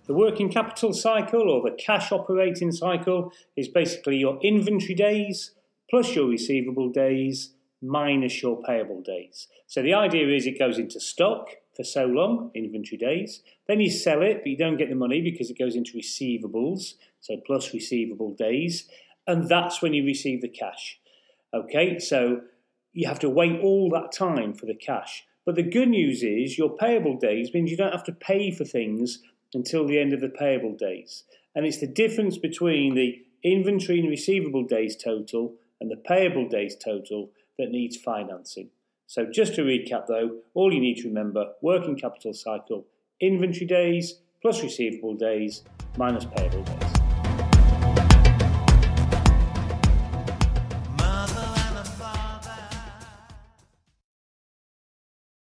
The working capital cycle, or the cash operating cycle, is basically your inventory days plus your receivable days minus your payable days. So the idea is it goes into stock for so long, inventory days, then you sell it, but you don't get the money because it goes into receivables, so plus receivable days, and that's when you receive the cash. Okay, so you have to wait all that time for the cash. But the good news is your payable days means you don't have to pay for things until the end of the payable days. And it's the difference between the inventory and receivable days total and the payable days total that needs financing. So just to recap though, all you need to remember, working capital cycle, inventory days plus receivable days minus payable days.